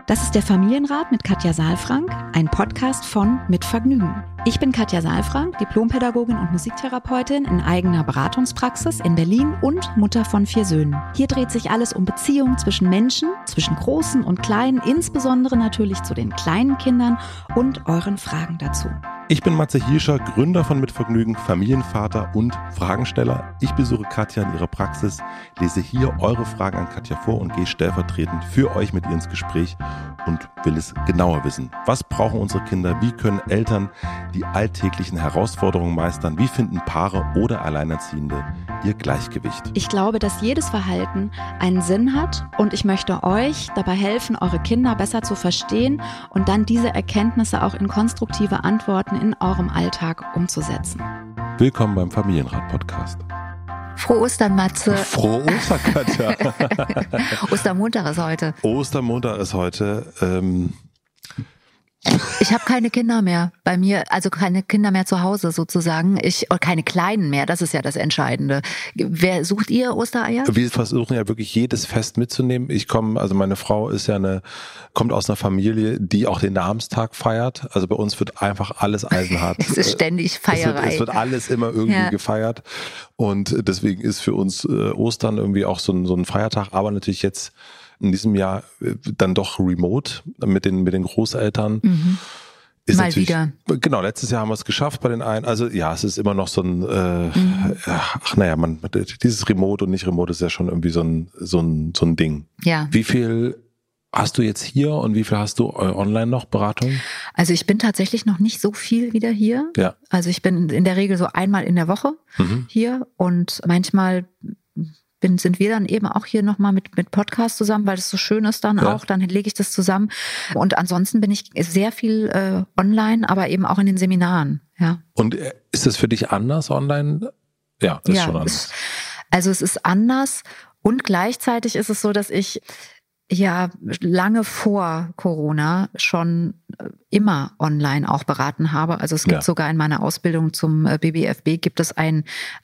Das ist der Familienrat mit Katja Saalfrank, ein Podcast von Mit Vergnügen. Ich bin Katja Saalfrank, Diplompädagogin und Musiktherapeutin in eigener Beratungspraxis in Berlin und Mutter von 4 Söhnen. Hier dreht sich alles um Beziehungen zwischen Menschen, zwischen Großen und Kleinen, insbesondere natürlich zu den kleinen Kindern und euren Fragen dazu. Ich bin Matze Hirscher, Gründer von Mit Vergnügen, Familienvater und Fragensteller. Ich besuche Katja in ihrer Praxis, lese hier eure Fragen an Katja vor und gehe stellvertretend für euch mit ihr ins Gespräch und will es genauer wissen. Was brauchen unsere Kinder? Wie können Eltern die alltäglichen Herausforderungen meistern? Wie finden Paare oder Alleinerziehende ihr Gleichgewicht? Ich glaube, dass jedes Verhalten einen Sinn hat und ich möchte euch dabei helfen, eure Kinder besser zu verstehen und dann diese Erkenntnisse auch in konstruktive Antworten in eurem Alltag umzusetzen. Willkommen beim Familienrat-Podcast. Frohe Ostern, Matze. Frohe Ostern, Katja. Ostermontag ist heute. Ostermontag ist heute. Ich habe keine Kinder mehr bei mir, also keine Kinder mehr zu Hause sozusagen. Keine Kleinen mehr, das ist ja das Entscheidende. Wer sucht ihr Ostereier? Wir versuchen ja wirklich jedes Fest mitzunehmen. Meine Frau kommt aus einer Familie, die auch den Namenstag feiert. Also bei uns wird einfach alles eisenhart. Es ist ständig Feierei. Es wird alles immer irgendwie gefeiert. Und deswegen ist für uns Ostern irgendwie auch so ein Feiertag, aber natürlich jetzt in diesem Jahr dann doch remote mit den Großeltern. Mhm. Ist mal wieder. Genau, letztes Jahr haben wir es geschafft bei den einen. Also ja, es ist immer noch so ein, dieses Remote und nicht Remote ist ja schon irgendwie so ein Ding. Ja. Wie viel hast du jetzt hier und wie viel hast du online noch Beratung? Also ich bin tatsächlich noch nicht so viel wieder hier. Ja. Also ich bin in der Regel so einmal in der Woche hier und manchmal sind wir dann eben auch hier nochmal mit Podcast zusammen, weil das so schön ist dann auch, dann lege ich das zusammen. Und ansonsten bin ich sehr viel online, aber eben auch in den Seminaren. Ja. Und ist das für dich anders online? Ja, ist schon anders. Also es ist anders und gleichzeitig ist es so, dass ich lange vor Corona schon immer online auch beraten habe. Also es gibt sogar in meiner Ausbildung zum BBFB gibt es einen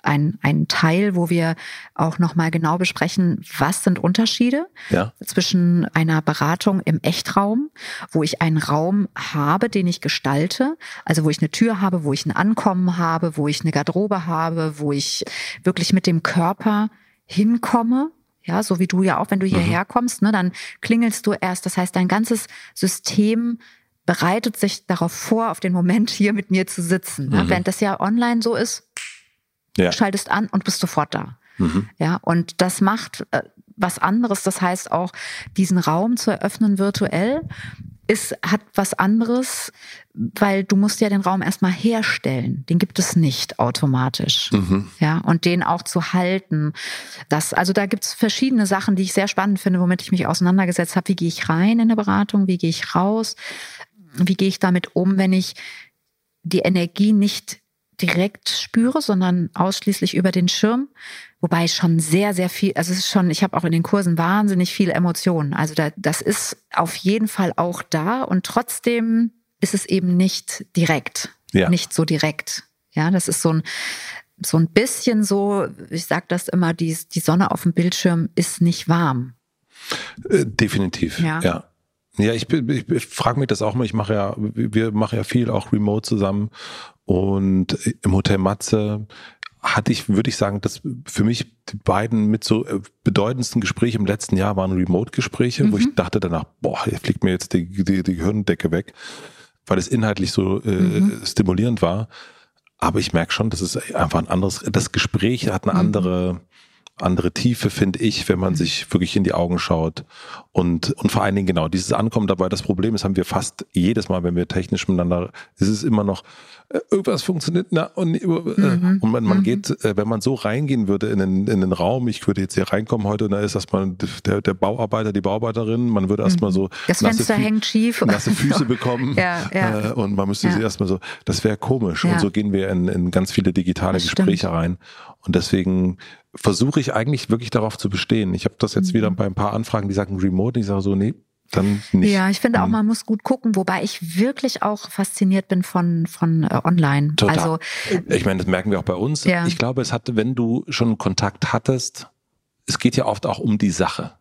Teil, wo wir auch nochmal genau besprechen, was sind Unterschiede zwischen einer Beratung im Echtraum, wo ich einen Raum habe, den ich gestalte, also wo ich eine Tür habe, wo ich ein Ankommen habe, wo ich eine Garderobe habe, wo ich wirklich mit dem Körper hinkomme. Ja, so wie du ja auch, wenn du hierher kommst, ne, dann klingelst du erst. Das heißt, dein ganzes System bereitet sich darauf vor, auf den Moment hier mit mir zu sitzen. Ne? Während das ja online so ist, schaltest an und bist sofort da. Ja, und das macht was anderes. Das heißt auch, diesen Raum zu eröffnen virtuell hat was anderes, weil du musst ja den Raum erstmal herstellen. Den gibt es nicht automatisch. Ja, und den auch zu halten. Also da gibt es verschiedene Sachen, die ich sehr spannend finde, womit ich mich auseinandergesetzt habe. Wie gehe ich rein in eine Beratung? Wie gehe ich raus? Wie gehe ich damit um, wenn ich die Energie nicht direkt spüre, sondern ausschließlich über den Schirm? Wobei schon sehr, sehr viel, also ich habe auch in den Kursen wahnsinnig viele Emotionen. Also das ist auf jeden Fall auch da und trotzdem ist es eben nicht direkt, nicht so direkt. Ja, das ist so ein bisschen so, ich sage das immer, die Sonne auf dem Bildschirm ist nicht warm. Definitiv, ja. Ja, ich frage mich das auch mal. Wir machen ja viel auch remote zusammen und im Hotel Matze würde ich sagen, dass für mich die beiden mit so bedeutendsten Gespräche im letzten Jahr waren Remote-Gespräche, wo ich dachte danach, hier fliegt mir jetzt die Gehirndecke weg, weil es inhaltlich so stimulierend war. Aber ich merke schon, dass es einfach das Gespräch hat eine andere Tiefe, finde ich, wenn man sich wirklich in die Augen schaut und vor allen Dingen genau dieses Ankommen dabei. Das Problem ist, haben wir fast jedes Mal, wenn wir technisch miteinander, ist es immer noch irgendwas funktioniert und man geht, wenn man so reingehen würde in den Raum, ich würde jetzt hier reinkommen heute und da ist erstmal der Bauarbeiter, die Bauarbeiterin, man würde erstmal so das Fenster hängt schief, nasse Füße bekommen und man müsste sie erstmal so, das wäre komisch und so gehen wir in ganz viele digitale Gespräche rein und deswegen versuche ich eigentlich wirklich darauf zu bestehen. Ich habe das jetzt wieder bei ein paar Anfragen, die sagen Remote, ich sage so, nee, dann nicht. Ja, ich finde auch, man muss gut gucken, wobei ich wirklich auch fasziniert bin von online. Total. Also, ich meine, das merken wir auch bei uns. Ja. Ich glaube, wenn du schon Kontakt hattest, es geht ja oft auch um die Sache.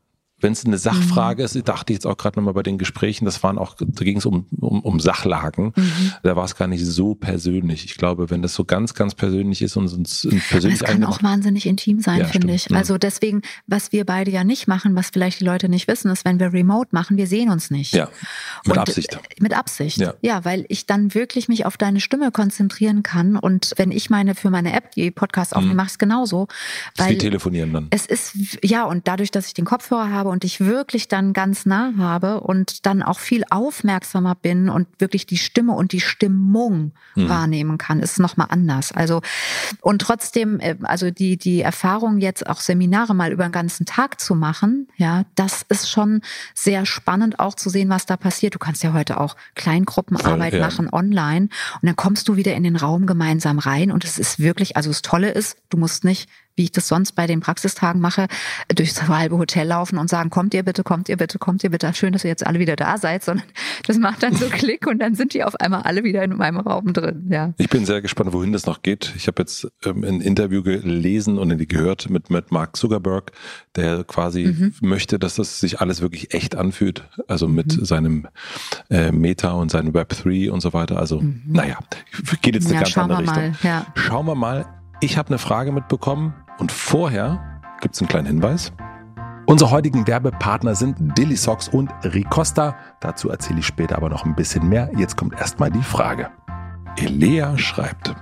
Wenn es eine Sachfrage ist, dachte ich jetzt auch gerade nochmal bei den Gesprächen, da ging es um Sachlagen, da war es gar nicht so persönlich. Ich glaube, wenn das so ganz, ganz persönlich ist und uns persönlich das kann auch wahnsinnig intim sein, finde ich. Also deswegen, was wir beide ja nicht machen, was vielleicht die Leute nicht wissen, ist, wenn wir remote machen, wir sehen uns nicht. Ja, mit Absicht. Mit Absicht, ja, weil ich dann wirklich mich auf deine Stimme konzentrieren kann und wenn ich für meine App die Podcasts aufnehme, mache ich es genauso. Das ist wie telefonieren dann. Es ist, ja, und dadurch, dass ich den Kopfhörer habe und ich wirklich dann ganz nah habe und dann auch viel aufmerksamer bin und wirklich die Stimme und die Stimmung wahrnehmen kann, ist es nochmal anders. Also, und trotzdem, also die Erfahrung jetzt auch Seminare mal über den ganzen Tag zu machen, ja, das ist schon sehr spannend auch zu sehen, was da passiert. Du kannst ja heute auch Kleingruppenarbeit machen online und dann kommst du wieder in den Raum gemeinsam rein und es ist wirklich, also das Tolle ist, du musst nicht, wie ich das sonst bei den Praxistagen mache, durchs halbe Hotel laufen und sagen, kommt ihr bitte, kommt ihr bitte, kommt ihr bitte, schön, dass ihr jetzt alle wieder da seid, sondern das macht dann so Klick und dann sind die auf einmal alle wieder in meinem Raum drin. Ja. Ich bin sehr gespannt, wohin das noch geht. Ich habe jetzt ein Interview gelesen und gehört mit Mark Zuckerberg, der quasi möchte, dass das sich alles wirklich echt anfühlt, also mit seinem Meta und seinem Web3 und so weiter. Also naja, geht jetzt eine ganz andere Richtung. Schauen wir mal. Ich habe eine Frage mitbekommen und vorher gibt es einen kleinen Hinweis. Unsere heutigen Werbepartner sind Dilly-Socks und Ricosta. Dazu erzähle ich später aber noch ein bisschen mehr. Jetzt kommt erstmal die Frage. Elea schreibt: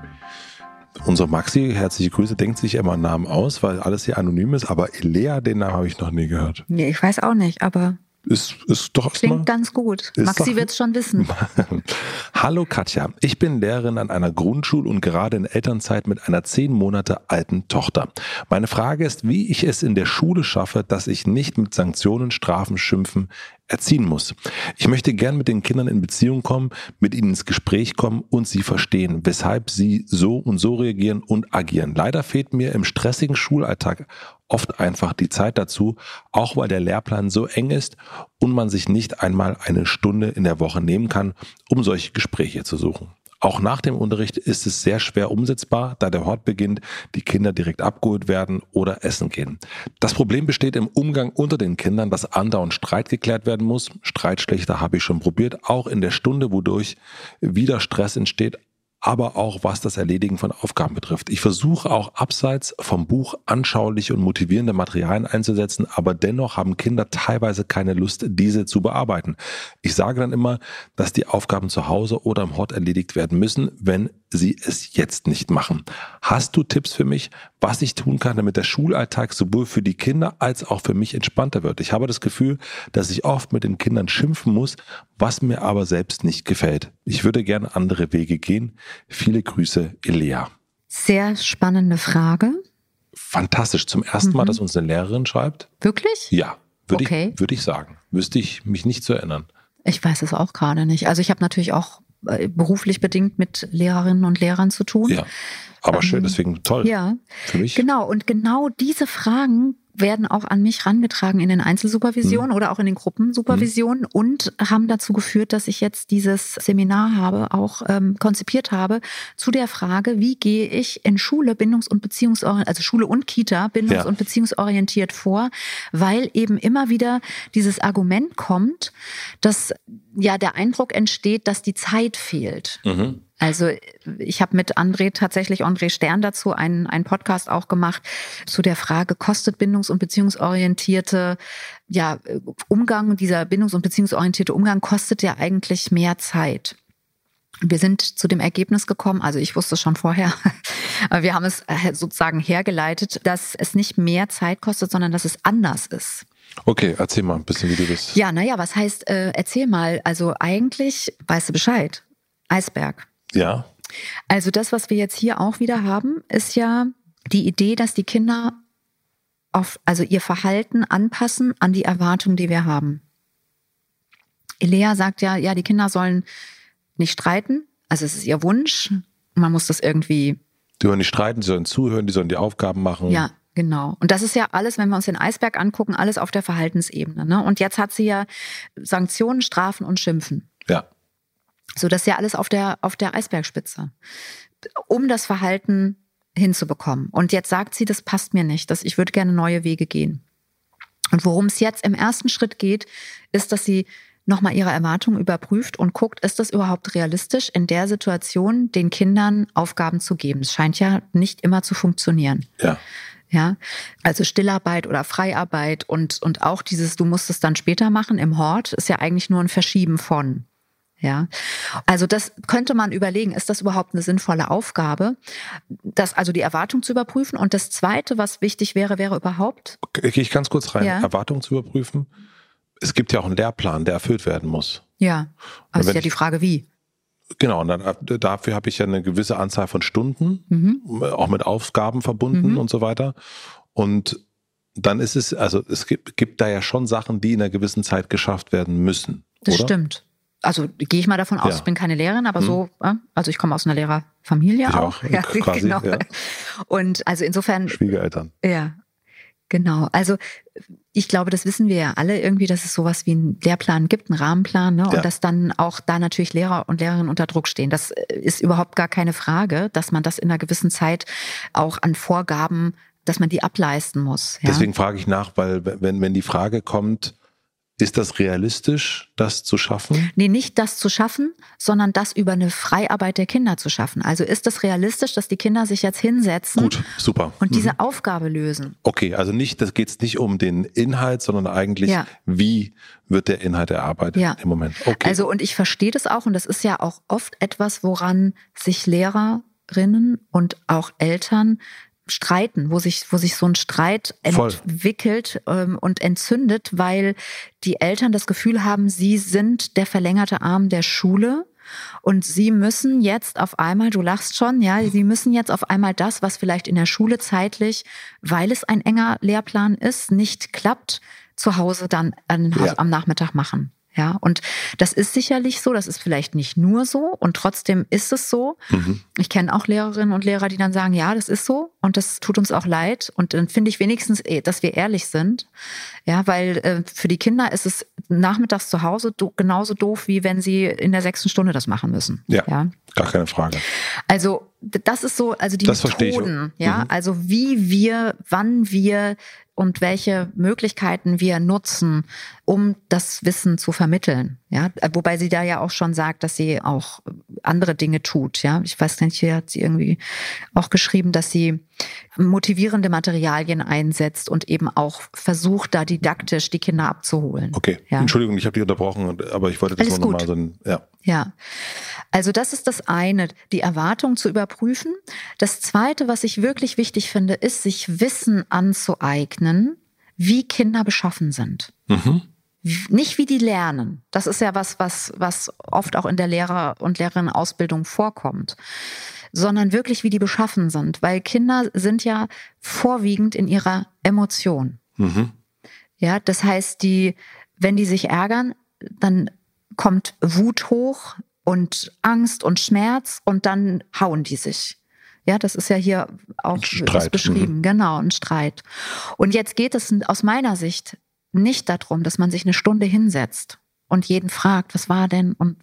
Unsere Maxi, herzliche Grüße, denkt sich immer einen Namen aus, weil alles hier anonym ist, aber Elea, den Namen habe ich noch nie gehört. Nee, ich weiß auch nicht, aber ist doch klingt ganz gut. Maxi wird es schon wissen. Hallo Katja, ich bin Lehrerin an einer Grundschule und gerade in Elternzeit mit einer 10 Monate alten Tochter. Meine Frage ist, wie ich es in der Schule schaffe, dass ich nicht mit Sanktionen, Strafen, Schimpfen erziehen muss. Ich möchte gern mit den Kindern in Beziehung kommen, mit ihnen ins Gespräch kommen und sie verstehen, weshalb sie so und so reagieren und agieren. Leider fehlt mir im stressigen Schulalltag oft einfach die Zeit dazu, auch weil der Lehrplan so eng ist und man sich nicht einmal eine Stunde in der Woche nehmen kann, um solche Gespräche zu suchen. Auch nach dem Unterricht ist es sehr schwer umsetzbar, da der Hort beginnt, die Kinder direkt abgeholt werden oder essen gehen. Das Problem besteht im Umgang unter den Kindern, dass andauernd Streit geklärt werden muss. Streitschlichter habe ich schon probiert, auch in der Stunde, wodurch wieder Stress entsteht, aber auch was das Erledigen von Aufgaben betrifft. Ich versuche auch abseits vom Buch anschauliche und motivierende Materialien einzusetzen, aber dennoch haben Kinder teilweise keine Lust, diese zu bearbeiten. Ich sage dann immer, dass die Aufgaben zu Hause oder im Hort erledigt werden müssen, wenn sie es jetzt nicht machen. Hast du Tipps für mich, was ich tun kann, damit der Schulalltag sowohl für die Kinder als auch für mich entspannter wird? Ich habe das Gefühl, dass ich oft mit den Kindern schimpfen muss, was mir aber selbst nicht gefällt. Ich würde gerne andere Wege gehen. Viele Grüße, Elea. Sehr spannende Frage. Fantastisch. Zum ersten Mal, dass uns eine Lehrerin schreibt. Wirklich? Ja, würde ich sagen. Wüsste ich mich nicht zu erinnern. Ich weiß es auch gerade nicht. Also ich habe natürlich auch beruflich bedingt mit Lehrerinnen und Lehrern zu tun. Ja, aber schön, deswegen toll. Ja, für mich. Genau, und genau diese Fragen werden auch an mich rangetragen in den Einzelsupervisionen oder auch in den Gruppensupervisionen und haben dazu geführt, dass ich jetzt dieses Seminar auch konzipiert habe zu der Frage, wie gehe ich in Schule also Schule und Kita bindungs- und beziehungsorientiert vor, weil eben immer wieder dieses Argument kommt, dass ja der Eindruck entsteht, dass die Zeit fehlt. Also ich habe mit André Stern dazu einen Podcast auch gemacht zu der Frage, kostet bindungs- und beziehungsorientierte Umgang, dieser bindungs- und beziehungsorientierte Umgang kostet ja eigentlich mehr Zeit. Wir sind zu dem Ergebnis gekommen, also ich wusste es schon vorher, aber wir haben es sozusagen hergeleitet, dass es nicht mehr Zeit kostet, sondern dass es anders ist. Okay, erzähl mal ein bisschen, wie du das... Ja, was heißt, erzähl mal, also eigentlich weißt du Bescheid, Eisberg. Ja. Also das, was wir jetzt hier auch wieder haben, ist ja die Idee, dass die Kinder ihr Verhalten anpassen an die Erwartungen, die wir haben. Elea sagt ja, die Kinder sollen nicht streiten, also es ist ihr Wunsch, man muss das irgendwie... Die sollen nicht streiten, die sollen zuhören, die sollen die Aufgaben machen. Ja, genau. Und das ist ja alles, wenn wir uns den Eisberg angucken, alles auf der Verhaltensebene. Ne? Und jetzt hat sie ja Sanktionen, Strafen und Schimpfen. Ja. So, das ist ja alles auf der Eisbergspitze, um das Verhalten hinzubekommen. Und jetzt sagt sie, das passt mir nicht, ich würde gerne neue Wege gehen. Und worum es jetzt im ersten Schritt geht, ist, dass sie nochmal ihre Erwartungen überprüft und guckt, ist das überhaupt realistisch, in der Situation den Kindern Aufgaben zu geben. Es scheint ja nicht immer zu funktionieren. Ja, also Stillarbeit oder Freiarbeit und auch dieses, du musst es dann später machen im Hort, ist ja eigentlich nur ein Verschieben von. Ja, also das könnte man überlegen, ist das überhaupt eine sinnvolle Aufgabe, also die Erwartung zu überprüfen. Und das Zweite, was wichtig wäre überhaupt... Gehe ich ganz kurz rein, Erwartung zu überprüfen. Es gibt ja auch einen Lehrplan, der erfüllt werden muss. Ja, aber es ist ja die Frage, wie. Genau, und dafür habe ich ja eine gewisse Anzahl von Stunden, auch mit Aufgaben verbunden und so weiter. Und dann ist es, also es gibt da ja schon Sachen, die in einer gewissen Zeit geschafft werden müssen. Das oder? Stimmt. Also gehe ich mal davon aus, ich bin keine Lehrerin, aber so, also ich komme aus einer Lehrerfamilie ich auch. Ja, quasi, genau. Ja. Und also insofern. Schwiegereltern. Ja. Genau, also ich glaube, das wissen wir ja alle irgendwie, dass es sowas wie einen Lehrplan gibt, einen Rahmenplan, ne? Und dass dann auch da natürlich Lehrer und Lehrerinnen unter Druck stehen. Das ist überhaupt gar keine Frage, dass man das in einer gewissen Zeit auch an Vorgaben, dass man die ableisten muss. Ja? Deswegen frage ich nach, weil wenn die Frage kommt, ist das realistisch, das zu schaffen? Nee, nicht das zu schaffen, sondern das über eine Freiarbeit der Kinder zu schaffen. Also ist das realistisch, dass die Kinder sich jetzt hinsetzen Gut, super. Und diese Aufgabe lösen? Okay, also das geht es nicht um den Inhalt, sondern eigentlich, wie wird der Inhalt erarbeitet im Moment. Okay. Also und ich verstehe das auch und das ist ja auch oft etwas, woran sich Lehrerinnen und auch Eltern streiten, wo sich so ein Streit entwickelt und entzündet, weil die Eltern das Gefühl haben, sie sind der verlängerte Arm der Schule und sie müssen jetzt auf einmal, du lachst schon, ja, sie müssen jetzt auf einmal das, was vielleicht in der Schule zeitlich, weil es ein enger Lehrplan ist, nicht klappt, zu Hause dann am Nachmittag machen. Ja, und das ist sicherlich so, das ist vielleicht nicht nur so und trotzdem ist es so. Ich kenne auch Lehrerinnen und Lehrer, die dann sagen, ja, das ist so und das tut uns auch leid und dann finde ich wenigstens, dass wir ehrlich sind. Ja, weil für die Kinder ist es nachmittags zu Hause genauso doof, wie wenn sie in der 6. Stunde das machen müssen. Ja, gar keine Frage. Also das ist so, also die Methoden, also wie wir, wann wir und welche Möglichkeiten wir nutzen, um das Wissen zu vermitteln. Ja, wobei sie da ja auch schon sagt, dass sie auch andere Dinge tut. Ja, ich weiß nicht, hier hat sie irgendwie auch geschrieben, dass sie motivierende Materialien einsetzt und eben auch versucht, da didaktisch die Kinder abzuholen. Okay, Entschuldigung, ich habe dich unterbrochen, aber ich wollte das nur nochmal so Ja, also das ist das eine, die Erwartung zu überprüfen. Das Zweite, was ich wirklich wichtig finde, ist, sich Wissen anzueignen, wie Kinder beschaffen sind. Nicht wie die lernen. Das ist ja was oft auch in der Lehrer- und Lehrerinnenausbildung vorkommt, sondern wirklich wie die beschaffen sind, weil Kinder sind ja vorwiegend in ihrer Emotion. Ja, das heißt, wenn die sich ärgern, dann kommt Wut hoch und Angst und Schmerz und dann hauen die sich. Ja, das ist ja hier auch beschrieben. Genau, ein Streit. Und jetzt geht es aus meiner Sicht nicht darum, dass man sich eine Stunde hinsetzt und jeden fragt, was war denn und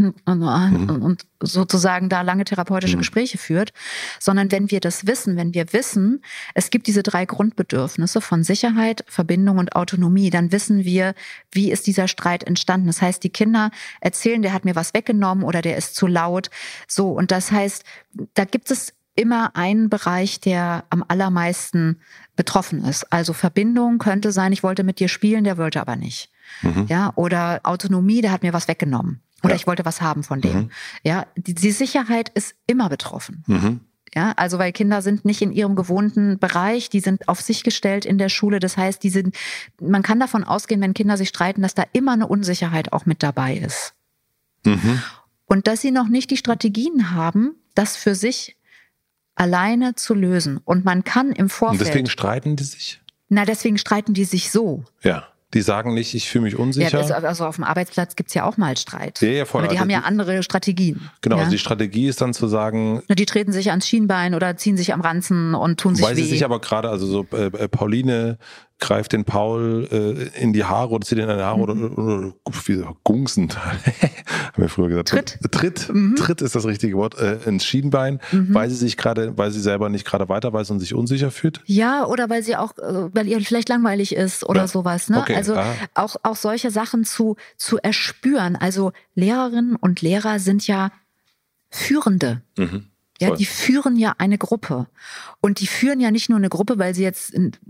sozusagen da lange therapeutische Gespräche führt, sondern wenn wir wissen, es gibt diese 3 Grundbedürfnisse von Sicherheit, Verbindung und Autonomie, dann wissen wir, wie ist dieser Streit entstanden. Das heißt, die Kinder erzählen, der hat mir was weggenommen oder der ist zu laut. So, und das heißt, da gibt es immer einen Bereich, der am allermeisten betroffen ist. Also Verbindung könnte sein, ich wollte mit dir spielen, der wollte aber nicht. Ja, oder Autonomie, der hat mir was weggenommen. Oder ich wollte was haben von dem. Ja, die Sicherheit ist immer betroffen. Ja, also weil Kinder sind nicht in ihrem gewohnten Bereich, die sind auf sich gestellt in der Schule. Das heißt, man kann davon ausgehen, wenn Kinder sich streiten, dass da immer eine Unsicherheit auch mit dabei ist. Und dass sie noch nicht die Strategien haben, das für sich alleine zu lösen. Und man kann im Vorfeld... Und deswegen streiten die sich? Deswegen streiten die sich so. Ja. Die sagen nicht, ich fühle mich unsicher. Ja, also auf dem Arbeitsplatz gibt's ja auch mal Streit. Ja, voll. Aber die haben ja andere Strategien. Genau, also die Strategie ist dann zu sagen... Die treten sich ans Schienbein oder ziehen sich am Ranzen und tun sich weh. Weil sie sich aber gerade, also so Pauline greift den Paul in die Haare oder zieht ihn in die Haare oder gungsend, haben wir früher gesagt. Tritt ist das richtige Wort, ins Schienbein, weil sie selber nicht gerade weiter weiß und sich unsicher fühlt. Ja, oder weil ihr vielleicht langweilig ist oder sowas. Ne? Okay. Also auch solche Sachen zu erspüren. Also Lehrerinnen und Lehrer sind ja Führende. Ja, die führen ja eine Gruppe. Und die führen ja nicht nur eine Gruppe, weil sie jetzt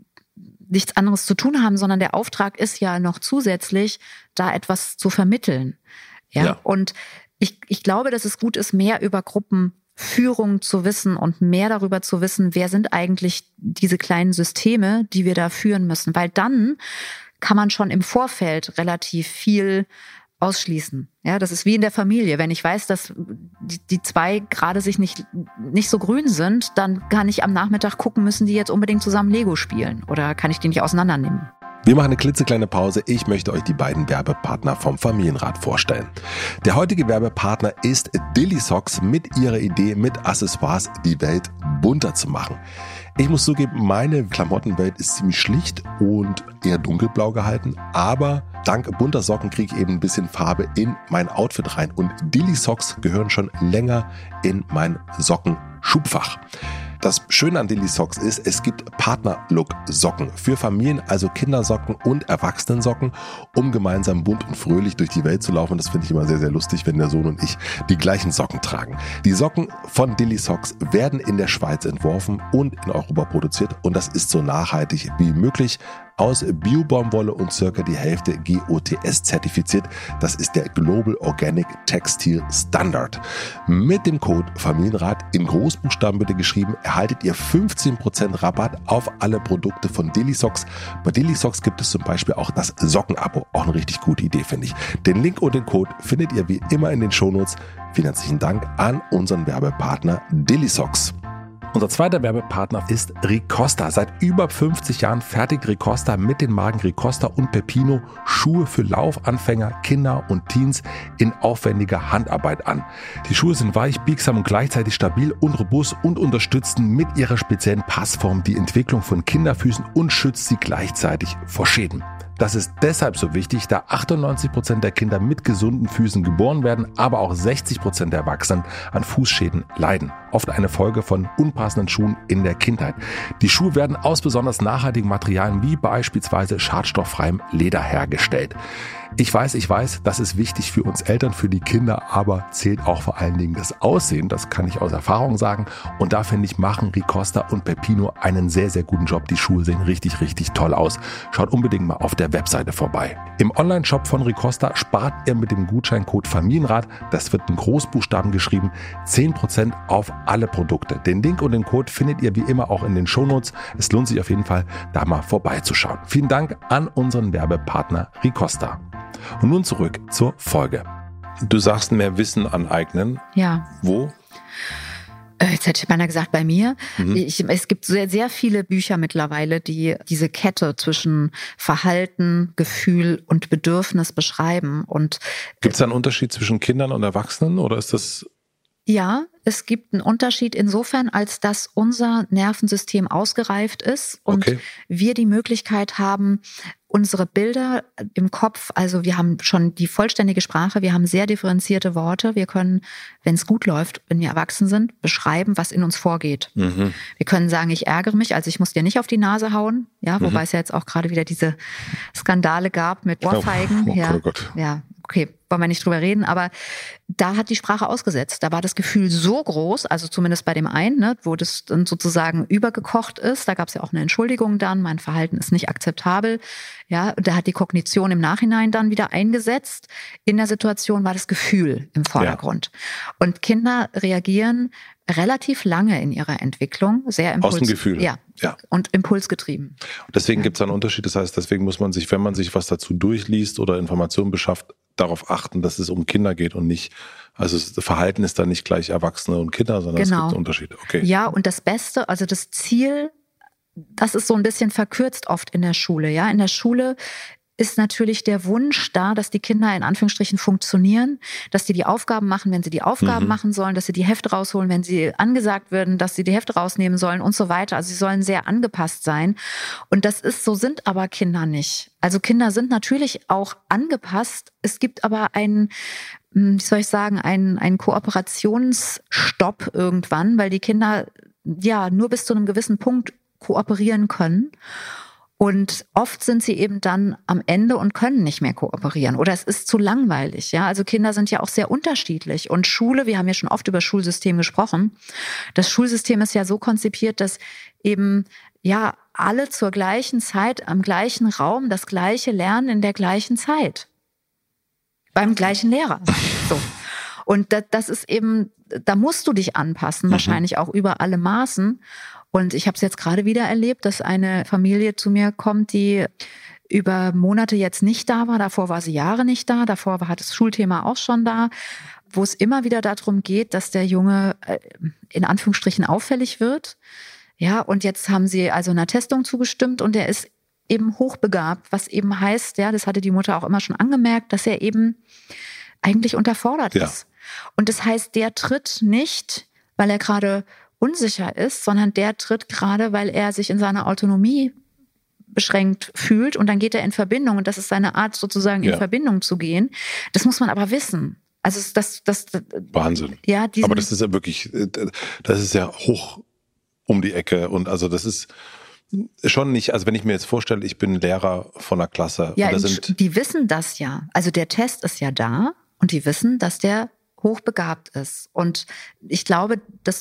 nichts anderes zu tun haben, sondern der Auftrag ist ja noch zusätzlich, da etwas zu vermitteln. Ja. Und ich glaube, dass es gut ist, mehr über Gruppenführung zu wissen und mehr darüber zu wissen, wer sind eigentlich diese kleinen Systeme, die wir da führen müssen. Weil dann kann man schon im Vorfeld relativ viel ausschließen. Ja, das ist wie in der Familie. Wenn ich weiß, dass die zwei gerade sich nicht so grün sind, dann kann ich am Nachmittag gucken, müssen die jetzt unbedingt zusammen Lego spielen oder kann ich die nicht auseinandernehmen? Wir machen eine klitzekleine Pause. Ich möchte euch die beiden Werbepartner vom Familienrat vorstellen. Der heutige Werbepartner ist Dilly Socks mit ihrer Idee, mit Accessoires die Welt bunter zu machen. Ich muss zugeben, meine Klamottenwelt ist ziemlich schlicht und eher dunkelblau gehalten, aber dank bunter Socken kriege ich eben ein bisschen Farbe in mein Outfit rein und Dilly Socks gehören schon länger in mein Sockenschubfach. Das Schöne an Dilly Socks ist, es gibt Partner-Look-Socken für Familien, also Kindersocken und Erwachsenensocken, um gemeinsam bunt und fröhlich durch die Welt zu laufen. Das finde ich immer sehr, sehr lustig, wenn der Sohn und ich die gleichen Socken tragen. Die Socken von Dilly Socks werden in der Schweiz entworfen und in Europa produziert und das ist so nachhaltig wie möglich. Aus Bio-Baumwolle und circa die Hälfte GOTS zertifiziert. Das ist der Global Organic Textile Standard. Mit dem Code Familienrat in Großbuchstaben bitte geschrieben, erhaltet ihr 15% Rabatt auf alle Produkte von Dilly Socks. Bei Dilly Socks gibt es zum Beispiel auch das Sockenabo. Auch eine richtig gute Idee, finde ich. Den Link und den Code findet ihr wie immer in den Shownotes. Vielen herzlichen Dank an unseren Werbepartner Dilly Socks. Unser zweiter Werbepartner ist Ricosta. Seit über 50 Jahren fertigt Ricosta mit den Marken Ricosta und Peppino Schuhe für Laufanfänger, Kinder und Teens in aufwendiger Handarbeit an. Die Schuhe sind weich, biegsam und gleichzeitig stabil und robust und unterstützen mit ihrer speziellen Passform die Entwicklung von Kinderfüßen und schützt sie gleichzeitig vor Schäden. Das ist deshalb so wichtig, da 98% der Kinder mit gesunden Füßen geboren werden, aber auch 60% der Erwachsenen an Fußschäden leiden. Oft eine Folge von unpassenden Schuhen in der Kindheit. Die Schuhe werden aus besonders nachhaltigen Materialien wie beispielsweise schadstofffreiem Leder hergestellt. Ich weiß, das ist wichtig für uns Eltern, für die Kinder, aber zählt auch vor allen Dingen das Aussehen. Das kann ich aus Erfahrung sagen. Und da finde ich, machen Ricosta und Peppino einen sehr, sehr guten Job. Die Schuhe sehen richtig, richtig toll aus. Schaut unbedingt mal auf der Webseite vorbei. Im Online-Shop von Ricosta spart ihr mit dem Gutscheincode Familienrat, das wird in Großbuchstaben geschrieben, 10% auf alle Produkte. Den Link und den Code findet ihr wie immer auch in den Shownotes. Es lohnt sich auf jeden Fall, da mal vorbeizuschauen. Vielen Dank an unseren Werbepartner Ricosta. Und nun zurück zur Folge. Du sagst mehr Wissen aneignen. Ja. Wo? Jetzt hätte ich beinahe gesagt, bei mir. Es gibt sehr, sehr viele Bücher mittlerweile, die diese Kette zwischen Verhalten, Gefühl und Bedürfnis beschreiben. Gibt es da einen Unterschied zwischen Kindern und Erwachsenen oder ist das... Ja, es gibt einen Unterschied insofern, als dass unser Nervensystem ausgereift ist und wir die Möglichkeit haben, unsere Bilder im Kopf, also wir haben schon die vollständige Sprache, wir haben sehr differenzierte Worte, wir können, wenn es gut läuft, wenn wir erwachsen sind, beschreiben, was in uns vorgeht. Wir können sagen, ich ärgere mich, also ich muss dir nicht auf die Nase hauen, ja, wobei es ja jetzt auch gerade wieder diese Skandale gab mit Ohrfeigen. Gott. Ja, okay, wollen wir nicht drüber reden, aber da hat die Sprache ausgesetzt. Da war das Gefühl so groß, also zumindest bei dem einen, ne, wo das dann sozusagen übergekocht ist. Da gab es ja auch eine Entschuldigung dann, mein Verhalten ist nicht akzeptabel. Ja, und da hat die Kognition im Nachhinein dann wieder eingesetzt. In der Situation war das Gefühl im Vordergrund. Ja. Und Kinder reagieren relativ lange in ihrer Entwicklung sehr aus dem Gefühl. Ja. Und impulsgetrieben. Und deswegen gibt es einen Unterschied. Das heißt, deswegen muss man sich, wenn man sich was dazu durchliest oder Informationen beschafft, darauf achten, dass es um Kinder geht und nicht, also das Verhalten ist dann nicht gleich Erwachsene und Kinder, sondern es gibt Unterschiede. Okay. Ja, und das Beste, also das Ziel, das ist so ein bisschen verkürzt oft in der Schule. Ja, in der Schule ist natürlich der Wunsch da, dass die Kinder in Anführungsstrichen funktionieren, dass die Aufgaben machen, wenn sie die Aufgaben machen sollen, dass sie die Hefte rausholen, wenn sie angesagt werden, dass sie die Hefte rausnehmen sollen und so weiter. Also sie sollen sehr angepasst sein. Und so sind aber Kinder nicht. Also Kinder sind natürlich auch angepasst. Es gibt aber einen Kooperationsstopp irgendwann, weil die Kinder ja nur bis zu einem gewissen Punkt kooperieren können. Und oft sind sie eben dann am Ende und können nicht mehr kooperieren. Oder es ist zu langweilig. Ja, also Kinder sind ja auch sehr unterschiedlich. Und Schule, wir haben ja schon oft über Schulsystem gesprochen. Das Schulsystem ist ja so konzipiert, dass eben ja alle zur gleichen Zeit am gleichen Raum das Gleiche lernen in der gleichen Zeit. Beim gleichen Lehrer. So. Und das ist eben, da musst du dich anpassen, wahrscheinlich auch über alle Maßen. Und ich habe es jetzt gerade wieder erlebt, dass eine Familie zu mir kommt, die über Monate jetzt nicht da war. Davor war sie Jahre nicht da. Davor war das Schulthema auch schon da, wo es immer wieder darum geht, dass der Junge in Anführungsstrichen auffällig wird. Ja, und jetzt haben sie also einer Testung zugestimmt und er ist eben hochbegabt, was eben heißt, ja, das hatte die Mutter auch immer schon angemerkt, dass er eben eigentlich unterfordert ist. Und das heißt, der tritt nicht, weil er gerade unsicher ist, sondern der tritt gerade, weil er sich in seiner Autonomie beschränkt fühlt und dann geht er in Verbindung und das ist seine Art sozusagen in Verbindung zu gehen. Das muss man aber wissen. Also das Wahnsinn. Ja, aber das ist ja wirklich, das ist ja hoch um die Ecke und also das ist schon nicht, also wenn ich mir jetzt vorstelle, ich bin Lehrer von einer Klasse. Ja, und die wissen das ja. Also der Test ist ja da und die wissen, dass der hochbegabt ist. Und ich glaube,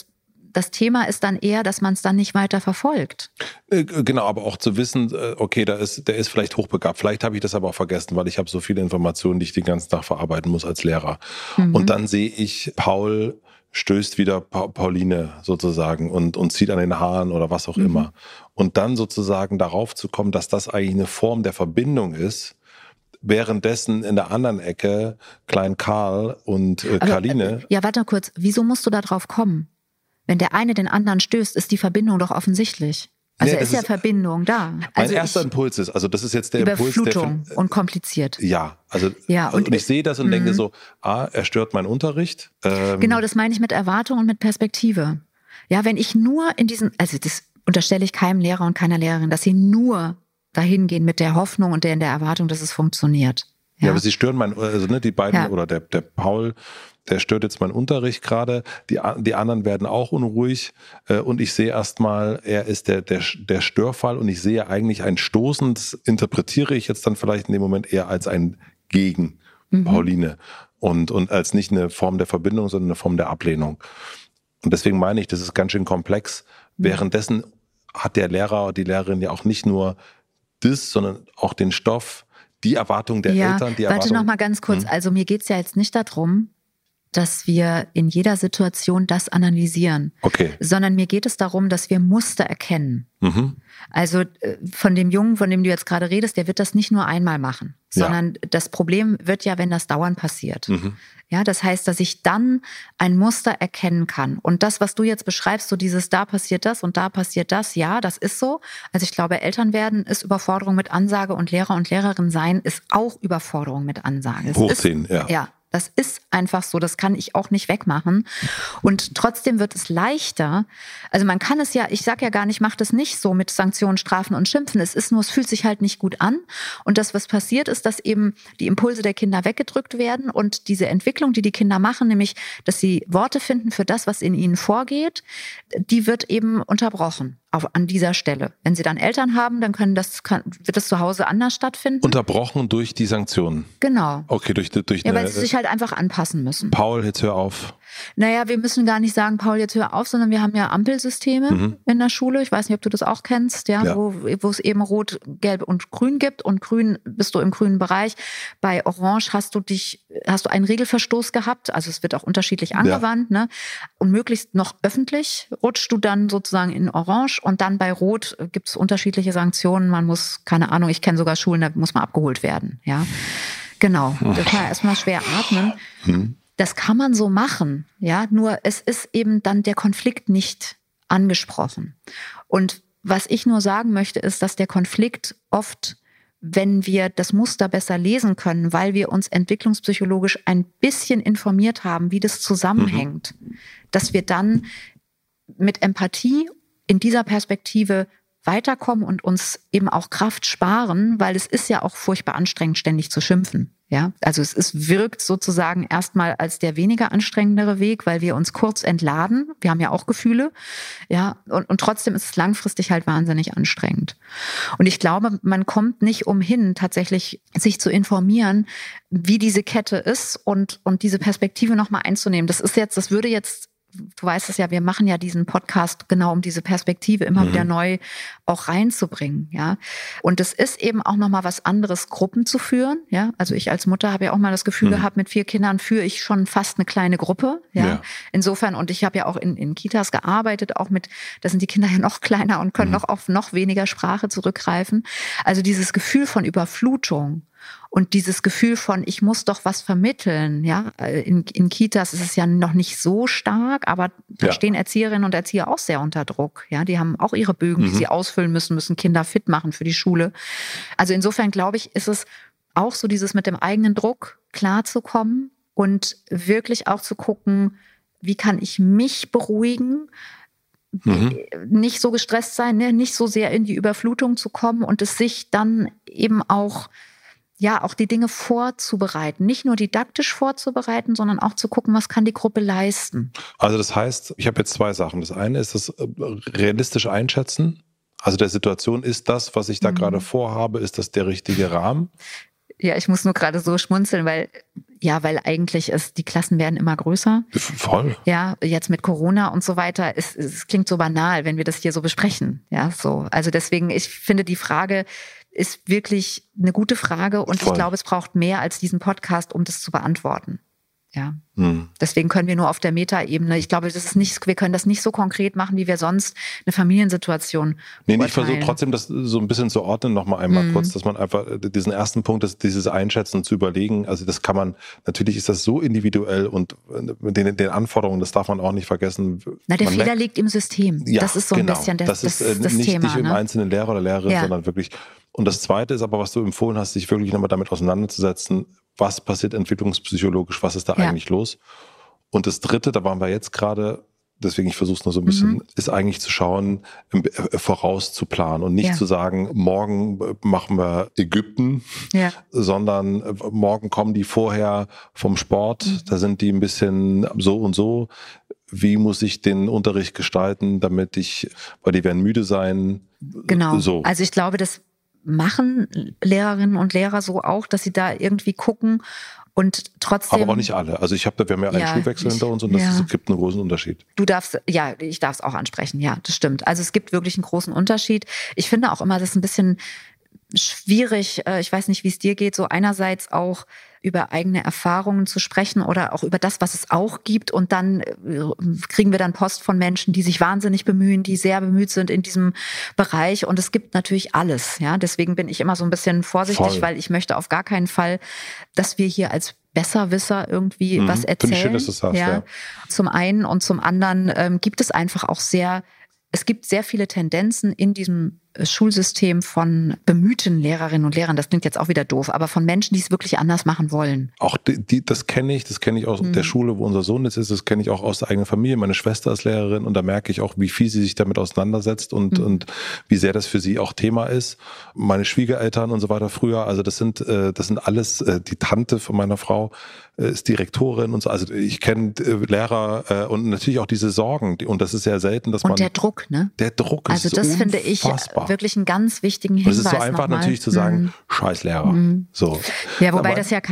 das Thema ist dann eher, dass man es dann nicht weiter verfolgt. Genau, aber auch zu wissen, okay, der ist vielleicht hochbegabt. Vielleicht habe ich das aber auch vergessen, weil ich habe so viele Informationen, die ich den ganzen Tag verarbeiten muss als Lehrer. Und dann sehe ich, Paul stößt wieder Pauline sozusagen und zieht an den Haaren oder was auch immer. Und dann sozusagen darauf zu kommen, dass das eigentlich eine Form der Verbindung ist, währenddessen in der anderen Ecke Klein Karl und Karline. Ja, warte mal kurz. Wieso musst du da drauf kommen? Wenn der eine den anderen stößt, ist die Verbindung doch offensichtlich. Also ist ja Verbindung da. Mein erster Impuls ist, also das ist jetzt der Überflutung Impuls, und kompliziert. Ja, also ja, und ich sehe das und denke so, er stört meinen Unterricht. Genau, das meine ich mit Erwartung und mit Perspektive. Ja, wenn ich nur also das unterstelle ich keinem Lehrer und keiner Lehrerin, dass sie nur dahin gehen mit der Hoffnung und in der Erwartung, dass es funktioniert. Ja, aber sie stören die beiden oder der Paul, der stört jetzt meinen Unterricht gerade, die anderen werden auch unruhig und ich sehe erstmal, er ist der Störfall und ich sehe eigentlich ein Stoßen, das interpretiere ich jetzt dann vielleicht in dem Moment eher als ein Gegen Pauline und als nicht eine Form der Verbindung, sondern eine Form der Ablehnung. Und deswegen meine ich, das ist ganz schön komplex. Währenddessen hat der Lehrer, die Lehrerin ja auch nicht nur das, sondern auch den Stoff, die Erwartung der Eltern, die Erwartung. Warte noch mal ganz kurz. Also mir geht's ja jetzt nicht darum, dass wir in jeder Situation das analysieren, sondern mir geht es darum, dass wir Muster erkennen. Also von dem Jungen, von dem du jetzt gerade redest, der wird das nicht nur einmal machen, sondern das Problem wird ja, wenn das dauernd passiert. Ja, das heißt, dass ich dann ein Muster erkennen kann. Und das, was du jetzt beschreibst, so dieses, da passiert das und da passiert das, ja, das ist so. Also ich glaube, Eltern werden ist Überforderung mit Ansage und Lehrer und Lehrerin sein ist auch Überforderung mit Ansage. Hochziehen, Ja. Das ist einfach so, das kann ich auch nicht wegmachen. Und trotzdem wird es leichter. Also man kann es ja, ich sage ja gar nicht, macht es nicht so mit Sanktionen, Strafen und Schimpfen. Es ist nur, es fühlt sich halt nicht gut an. Und das, was passiert, ist, dass eben die Impulse der Kinder weggedrückt werden und diese Entwicklung, die Kinder machen, nämlich, dass sie Worte finden für das, was in ihnen vorgeht, die wird eben unterbrochen. An dieser Stelle. Wenn sie dann Eltern haben, dann wird das zu Hause anders stattfinden. Unterbrochen durch die Sanktionen. Genau. Okay, durch weil sie sich halt einfach anpassen müssen. Paul, jetzt hör auf. Naja, wir müssen gar nicht sagen, Paul, jetzt hör auf, sondern wir haben ja Ampelsysteme in der Schule. Ich weiß nicht, ob du das auch kennst, wo es eben Rot, Gelb und Grün gibt. Und Grün bist du im grünen Bereich. Bei Orange hast du einen Regelverstoß gehabt. Also es wird auch unterschiedlich angewandt. Ne? Und möglichst noch öffentlich rutschst du dann sozusagen in Orange. Und dann bei Rot gibt es unterschiedliche Sanktionen. Man muss, keine Ahnung, ich kenne sogar Schulen, da muss man abgeholt werden. Ja, genau. Da kann man erstmal schwer atmen. Das kann man so machen, ja. Nur es ist eben dann der Konflikt nicht angesprochen. Und was ich nur sagen möchte, ist, dass der Konflikt oft wenn wir das Muster besser lesen können, weil wir uns entwicklungspsychologisch ein bisschen informiert haben, wie das zusammenhängt, dass wir dann mit Empathie in dieser Perspektive weiterkommen und uns eben auch Kraft sparen, weil es ist ja auch furchtbar anstrengend, ständig zu schimpfen. Ja, also es wirkt sozusagen erstmal als der weniger anstrengendere Weg, weil wir uns kurz entladen. Wir haben ja auch Gefühle. Ja, und trotzdem ist es langfristig halt wahnsinnig anstrengend. Und ich glaube, man kommt nicht umhin, tatsächlich sich zu informieren, wie diese Kette ist und diese Perspektive nochmal einzunehmen. Das würde jetzt, du weißt es ja, wir machen ja diesen Podcast genau, um diese Perspektive immer wieder neu auch reinzubringen, ja. Und es ist eben auch nochmal was anderes, Gruppen zu führen, ja. Also ich als Mutter habe ja auch mal das Gefühl gehabt, mit 4 Kindern führe ich schon fast eine kleine Gruppe, ja. Insofern, und ich habe ja auch in Kitas gearbeitet, auch da sind die Kinder ja noch kleiner und können noch auf noch weniger Sprache zurückgreifen. Also dieses Gefühl von Überflutung und dieses Gefühl von, ich muss doch was vermitteln, ja. In Kitas ist es ja noch nicht so stark, aber da stehen Erzieherinnen und Erzieher auch sehr unter Druck, ja. Die haben auch ihre Bögen, die sie ausfüllen müssen Kinder fit machen für die Schule. Also insofern glaube ich, ist es auch so dieses mit dem eigenen Druck klarzukommen und wirklich auch zu gucken, wie kann ich mich beruhigen, nicht so gestresst sein, ne? Nicht so sehr in die Überflutung zu kommen und es sich dann eben auch die Dinge vorzubereiten. Nicht nur didaktisch vorzubereiten, sondern auch zu gucken, was kann die Gruppe leisten. Also das heißt, ich habe jetzt 2 Sachen. Das eine ist das realistisch einschätzen. Also der Situation, ist das, was ich da gerade vorhabe, ist das der richtige Rahmen? Ja, ich muss nur gerade so schmunzeln, weil eigentlich die Klassen werden immer größer. Voll. Ja, jetzt mit Corona und so weiter. Es klingt so banal, wenn wir das hier so besprechen. Ja, so. Also deswegen, ich finde, die Frage ist wirklich eine gute Frage und ich glaube, es braucht mehr als diesen Podcast, um das zu beantworten. Ja. Deswegen können wir nur auf der Metaebene, ich glaube, wir können das nicht so konkret machen, wie wir sonst eine Familiensituation ich versuche trotzdem, das so ein bisschen zu ordnen, nochmal einmal kurz, dass man einfach diesen ersten Punkt, dieses Einschätzen zu überlegen, also das kann man, natürlich ist das so individuell und mit den Anforderungen, das darf man auch nicht vergessen. Na, der Fehler liegt im System. Ja, das ist so ein bisschen das Thema. Nicht im einzelnen Lehrer oder Lehrerin, sondern wirklich. Und das Zweite ist aber, was du empfohlen hast, sich wirklich nochmal damit auseinanderzusetzen, was passiert entwicklungspsychologisch, was ist da eigentlich los? Und das Dritte, da waren wir jetzt gerade, deswegen ich versuche es nur so ein bisschen, ist eigentlich zu schauen, voraus zu planen und nicht zu sagen, morgen machen wir Ägypten, sondern morgen kommen die vorher vom Sport, da sind die ein bisschen so und so. Wie muss ich den Unterricht gestalten, weil die werden müde sein? Genau, so. Also ich glaube, das machen Lehrerinnen und Lehrer so auch, dass sie da irgendwie gucken und trotzdem. Aber auch nicht alle. Also wir haben ja einen Schulwechsel hinter uns und es gibt einen großen Unterschied. Ich darf es auch ansprechen, ja, das stimmt. Also es gibt wirklich einen großen Unterschied. Ich finde auch immer, das ist ein bisschen schwierig, ich weiß nicht, wie es dir geht, so einerseits auch über eigene Erfahrungen zu sprechen oder auch über das, was es auch gibt. Und dann kriegen wir dann Post von Menschen, die sich wahnsinnig bemühen, die sehr bemüht sind in diesem Bereich. Und es gibt natürlich alles. Ja, deswegen bin ich immer so ein bisschen vorsichtig, weil ich möchte auf gar keinen Fall, dass wir hier als Besserwisser irgendwie was erzählen. Finde ich schön, dass du das sagst, ja. Zum einen und zum anderen gibt es einfach auch es gibt sehr viele Tendenzen in diesem Schulsystem von bemühten Lehrerinnen und Lehrern, das klingt jetzt auch wieder doof, aber von Menschen, die es wirklich anders machen wollen. Auch das kenne ich aus der Schule, wo unser Sohn jetzt ist, das kenne ich auch aus der eigenen Familie. Meine Schwester ist Lehrerin und da merke ich auch, wie viel sie sich damit auseinandersetzt und wie sehr das für sie auch Thema ist. Meine Schwiegereltern und so weiter früher, also das sind alles, die Tante von meiner Frau ist Direktorin und so. Also ich kenne Lehrer und natürlich auch diese Sorgen und das ist sehr selten, dass man... Und der Druck, ne? Der Druck ist also das unfassbar. Finde ich wirklich einen ganz wichtigen Hinweis. Und es ist so einfach natürlich zu sagen, scheiß Lehrer. So. Ja, wobei das ja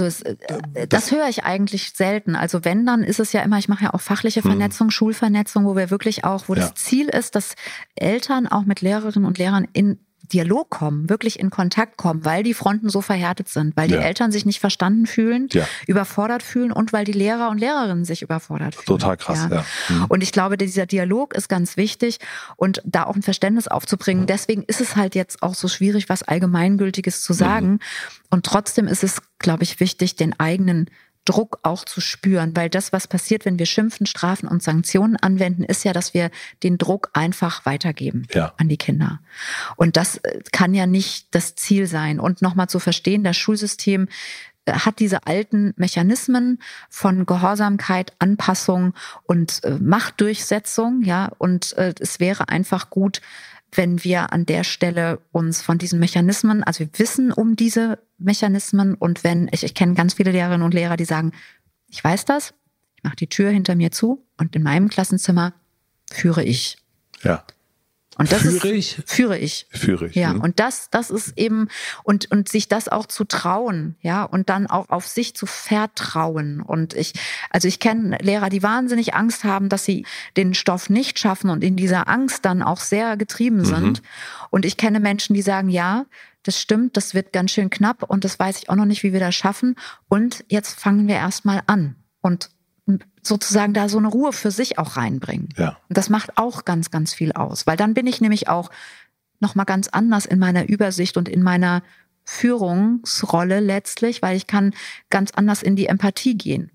das höre ich eigentlich selten. Also wenn, dann ist es ja immer, ich mache ja auch fachliche Vernetzung, Schulvernetzung, wo wir wirklich auch, das Ziel ist, dass Eltern auch mit Lehrerinnen und Lehrern in Dialog kommen, wirklich in Kontakt kommen, weil die Fronten so verhärtet sind, weil die Eltern sich nicht verstanden fühlen, überfordert fühlen und weil die Lehrer und Lehrerinnen sich überfordert fühlen. Total krass, ja. Und ich glaube, dieser Dialog ist ganz wichtig und da auch ein Verständnis aufzubringen. Deswegen ist es halt jetzt auch so schwierig, was Allgemeingültiges zu sagen. Und trotzdem ist es, glaube ich, wichtig, den eigenen Druck auch zu spüren, weil das, was passiert, wenn wir schimpfen, Strafen und Sanktionen anwenden, ist ja, dass wir den Druck einfach weitergeben an die Kinder. Und das kann ja nicht das Ziel sein. Und nochmal zu verstehen, das Schulsystem hat diese alten Mechanismen von Gehorsamkeit, Anpassung und Machtdurchsetzung, ja, und es wäre einfach gut, wenn wir an der Stelle uns von diesen Mechanismen, also wir wissen um diese Mechanismen, und wenn, ich kenne ganz viele Lehrerinnen und Lehrer, die sagen, ich weiß das, ich mache die Tür hinter mir zu und in meinem Klassenzimmer führe ich. Ja. Und das Führe ich? Führe ich. Ja, und das ist eben, und sich das auch zu trauen, ja, und dann auch auf sich zu vertrauen. Und ich kenne Lehrer, die wahnsinnig Angst haben, dass sie den Stoff nicht schaffen und in dieser Angst dann auch sehr getrieben sind. Und ich kenne Menschen, die sagen, ja, das stimmt, das wird ganz schön knapp und das weiß ich auch noch nicht, wie wir das schaffen. Und jetzt fangen wir erstmal an und sozusagen da so eine Ruhe für sich auch reinbringen. Ja. Und das macht auch ganz, ganz viel aus, weil dann bin ich nämlich auch nochmal ganz anders in meiner Übersicht und in meiner Führungsrolle letztlich, weil ich kann ganz anders in die Empathie gehen.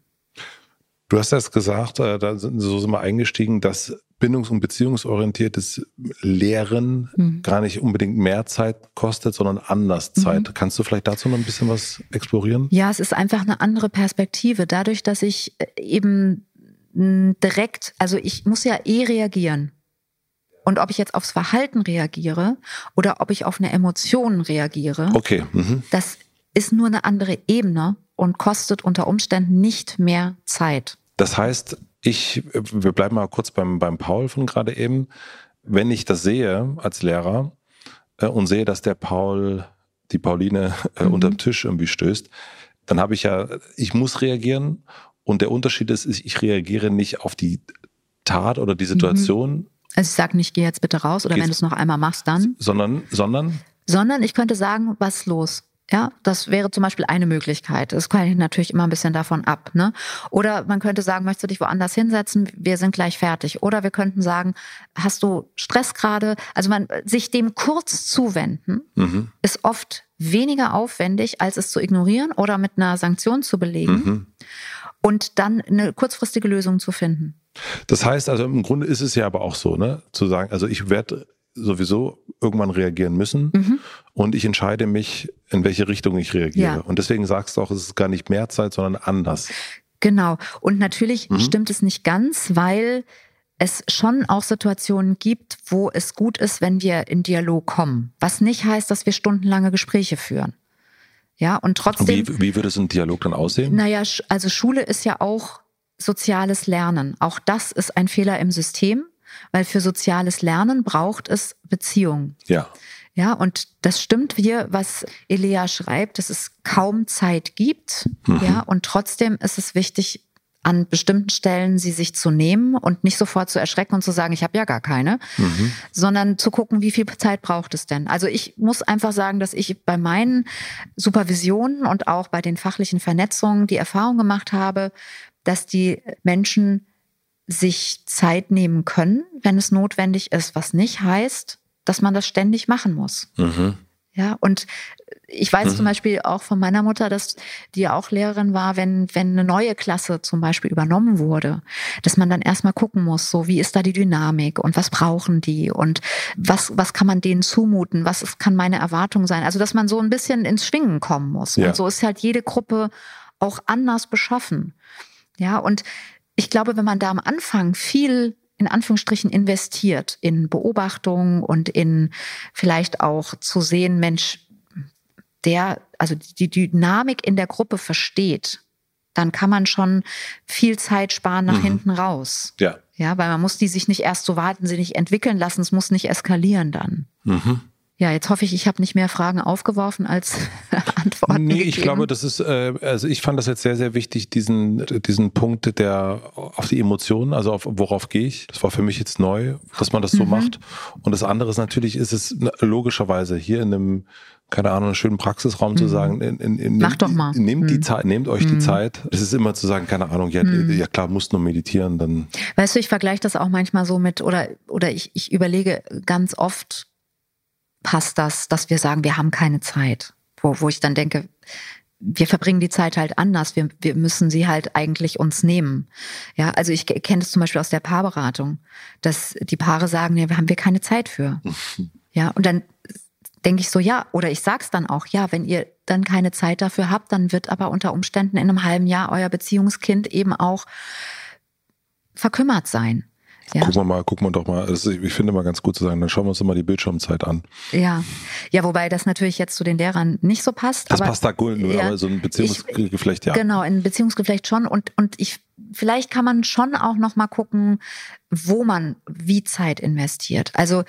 Du hast das gesagt, so sind wir eingestiegen, dass bindungs- und beziehungsorientiertes Lehren gar nicht unbedingt mehr Zeit kostet, sondern anders Zeit. Kannst du vielleicht dazu noch ein bisschen was explorieren? Ja, es ist einfach eine andere Perspektive. Dadurch, dass ich eben direkt, also ich muss ja reagieren. Und ob ich jetzt aufs Verhalten reagiere oder ob ich auf eine Emotion reagiere, das ist nur eine andere Ebene und kostet unter Umständen nicht mehr Zeit. Das heißt, wir bleiben mal kurz beim Paul von gerade eben. Wenn ich das sehe als Lehrer und sehe, dass die Pauline unterm Tisch irgendwie stößt, dann habe ich muss reagieren, und der Unterschied ist, ich reagiere nicht auf die Tat oder die Situation. Also ich sage nicht, geh jetzt bitte raus, oder wenn du es noch einmal machst, dann. Sondern ich könnte sagen, was ist los? Ja, das wäre zum Beispiel eine Möglichkeit. Das hängt natürlich immer ein bisschen davon ab, ne? Oder man könnte sagen, möchtest du dich woanders hinsetzen? Wir sind gleich fertig. Oder wir könnten sagen, hast du Stress gerade? Also sich dem kurz zuwenden ist oft weniger aufwendig, als es zu ignorieren oder mit einer Sanktion zu belegen und dann eine kurzfristige Lösung zu finden. Das heißt also, im Grunde ist es ja aber auch so, ne, zu sagen, also ich werde sowieso irgendwann reagieren müssen und ich entscheide mich, in welche Richtung ich reagiere. Ja. Und deswegen sagst du auch, es ist gar nicht mehr Zeit, sondern anders. Genau. Und natürlich stimmt es nicht ganz, weil es schon auch Situationen gibt, wo es gut ist, wenn wir in Dialog kommen. Was nicht heißt, dass wir stundenlange Gespräche führen. Ja, und trotzdem. Wie würde so ein Dialog dann aussehen? Naja, also Schule ist ja auch soziales Lernen. Auch das ist ein Fehler im System. Weil für soziales Lernen braucht es Beziehung. Ja. Ja, und das stimmt was Elea schreibt, dass es kaum Zeit gibt. Ja, und trotzdem ist es wichtig, an bestimmten Stellen sie sich zu nehmen und nicht sofort zu erschrecken und zu sagen, ich habe ja gar keine, sondern zu gucken, wie viel Zeit braucht es denn. Also ich muss einfach sagen, dass ich bei meinen Supervisionen und auch bei den fachlichen Vernetzungen die Erfahrung gemacht habe, dass die Menschen sich Zeit nehmen können, wenn es notwendig ist, was nicht heißt, dass man das ständig machen muss. Ja, und ich weiß zum Beispiel auch von meiner Mutter, dass die ja auch Lehrerin war, wenn eine neue Klasse zum Beispiel übernommen wurde, dass man dann erstmal gucken muss, so wie ist da die Dynamik und was brauchen die und was kann man denen zumuten, kann meine Erwartung sein. Also dass man so ein bisschen ins Schwingen kommen muss. Ja. Und so ist halt jede Gruppe auch anders beschaffen. Ja, und ich glaube, wenn man da am Anfang viel in Anführungsstrichen investiert in Beobachtung und in vielleicht auch zu sehen, Mensch, also die Dynamik in der Gruppe versteht, dann kann man schon viel Zeit sparen nach hinten raus. Ja. Ja, weil man muss die sich nicht erst so wahnsinnig entwickeln lassen, es muss nicht eskalieren dann. Ja, jetzt hoffe ich habe nicht mehr Fragen aufgeworfen als Antworten gegeben. Ich glaube, das ist, also ich fand das jetzt sehr, sehr wichtig, diesen Punkt auf die Emotionen, also worauf gehe ich. Das war für mich jetzt neu, dass man das so macht. Und das andere ist natürlich, ist es logischerweise hier in einem, keine Ahnung, einen schönen Praxisraum zu sagen, mach doch mal. Nehmt euch die Zeit. Es ist immer zu sagen, keine Ahnung, ja klar, musst nur meditieren, dann. Weißt du, ich vergleiche das auch manchmal so mit, oder ich überlege ganz oft, passt das, dass wir sagen, wir haben keine Zeit. Wo ich dann denke, wir verbringen die Zeit halt anders. Wir müssen sie halt eigentlich uns nehmen. Ja, also ich kenne das zum Beispiel aus der Paarberatung, dass die Paare sagen, ja, haben wir keine Zeit für. Ja, und dann denke ich so, ja, oder ich sag's dann auch, ja, wenn ihr dann keine Zeit dafür habt, dann wird aber unter Umständen in einem halben Jahr euer Beziehungskind eben auch verkümmert sein. Ja. Gucken wir doch mal, ich finde mal ganz gut zu sagen, dann schauen wir uns doch mal die Bildschirmzeit an. Ja, wobei das natürlich jetzt zu den Lehrern nicht so passt. Das passt da gut, aber so ein Beziehungsgeflecht, ja. Genau, in ein Beziehungsgeflecht schon und vielleicht kann man schon auch noch mal gucken, wo man wie Zeit investiert. Also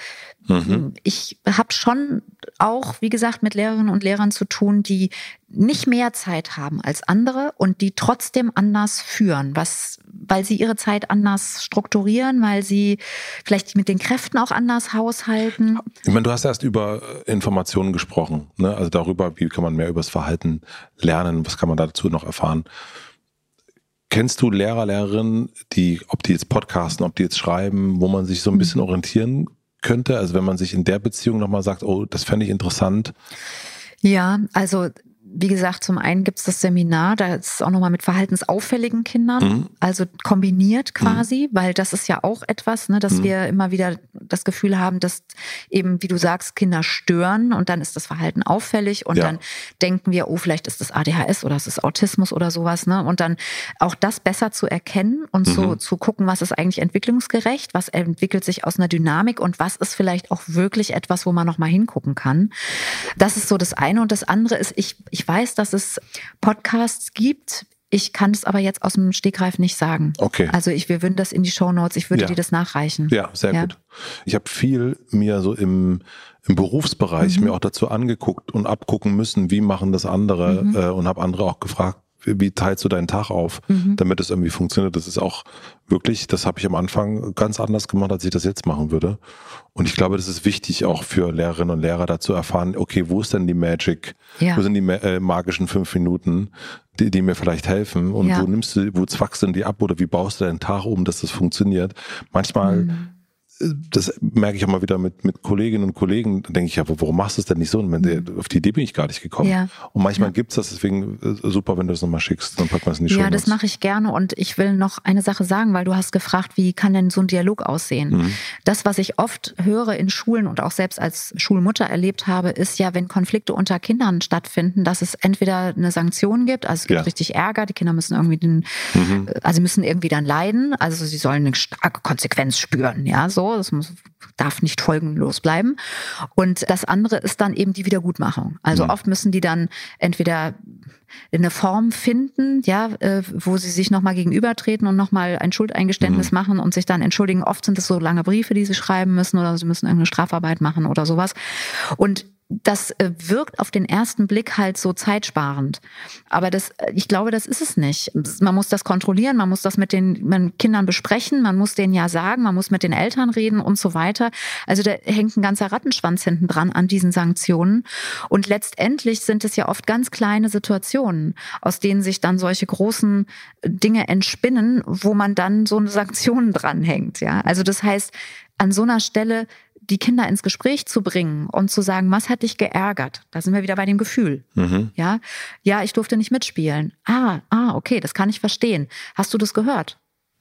ich habe schon auch, wie gesagt, mit Lehrerinnen und Lehrern zu tun, die nicht mehr Zeit haben als andere und die trotzdem anders führen, weil sie ihre Zeit anders strukturieren, weil sie vielleicht mit den Kräften auch anders haushalten. Ich meine, du hast erst über Informationen gesprochen, ne? Also darüber, wie kann man mehr über das Verhalten lernen, was kann man dazu noch erfahren. Kennst du Lehrer, Lehrerinnen, ob die jetzt podcasten, ob die jetzt schreiben, wo man sich so ein bisschen orientieren könnte? Also wenn man sich in der Beziehung nochmal sagt, oh, das fände ich interessant. Ja, also wie gesagt, zum einen gibt es das Seminar, da ist es auch nochmal mit verhaltensauffälligen Kindern, also kombiniert quasi, weil das ist ja auch etwas, ne, dass wir immer wieder das Gefühl haben, dass eben, wie du sagst, Kinder stören und dann ist das Verhalten auffällig und dann denken wir, oh, vielleicht ist das ADHS oder es ist Autismus oder sowas, ne, und dann auch das besser zu erkennen und so zu gucken, was ist eigentlich entwicklungsgerecht, was entwickelt sich aus einer Dynamik und was ist vielleicht auch wirklich etwas, wo man nochmal hingucken kann. Das ist so das eine und das andere ist, ich weiß, dass es Podcasts gibt. Ich kann es aber jetzt aus dem Stegreif nicht sagen. Okay. Also wir würden das in die Shownotes, ich würde dir das nachreichen. Ja, sehr gut. Ich habe viel mir so im Berufsbereich mir auch dazu angeguckt und abgucken müssen, wie machen das andere und habe andere auch gefragt, wie teilst du deinen Tag auf, damit es irgendwie funktioniert. Das ist auch wirklich, das habe ich am Anfang ganz anders gemacht, als ich das jetzt machen würde. Und ich glaube, das ist wichtig auch für Lehrerinnen und Lehrer, da zu erfahren, okay, wo ist denn die Magic? Ja. Wo sind die magischen 5 Minuten, die mir vielleicht helfen? Und wo zwackst du denn die ab oder wie baust du deinen Tag um, dass das funktioniert? Manchmal das merke ich auch mal wieder mit Kolleginnen und Kollegen, da denke ich, ja, warum machst du es denn nicht so? Und auf die Idee bin ich gar nicht gekommen. Ja. Und manchmal gibt's das, deswegen super, wenn du das nochmal schickst, dann packen wir es in die Shownotes. Ja, das mache ich gerne und ich will noch eine Sache sagen, weil du hast gefragt, wie kann denn so ein Dialog aussehen? Das, was ich oft höre in Schulen und auch selbst als Schulmutter erlebt habe, ist ja, wenn Konflikte unter Kindern stattfinden, dass es entweder eine Sanktion gibt, also es gibt richtig Ärger, die Kinder müssen irgendwie also müssen irgendwie dann leiden, also sie sollen eine starke Konsequenz spüren, ja, so. Das darf nicht folgenlos bleiben. Und das andere ist dann eben die Wiedergutmachung. Also oft müssen die dann entweder eine Form finden, ja, wo sie sich nochmal gegenübertreten und nochmal ein Schuldeingeständnis machen und sich dann entschuldigen. Oft sind es so lange Briefe, die sie schreiben müssen oder sie müssen irgendeine Strafarbeit machen oder sowas. Und das wirkt auf den ersten Blick halt so zeitsparend. Aber ich glaube, das ist es nicht. Man muss das kontrollieren, man muss das mit den Kindern besprechen, man muss denen ja sagen, man muss mit den Eltern reden und so weiter. Also da hängt ein ganzer Rattenschwanz hinten dran an diesen Sanktionen. Und letztendlich sind es ja oft ganz kleine Situationen, aus denen sich dann solche großen Dinge entspinnen, wo man dann so eine Sanktion dranhängt. Ja? Also das heißt, an so einer Stelle die Kinder ins Gespräch zu bringen und zu sagen, was hat dich geärgert? Da sind wir wieder bei dem Gefühl. Ja, ich durfte nicht mitspielen. Okay, das kann ich verstehen. Hast du das gehört?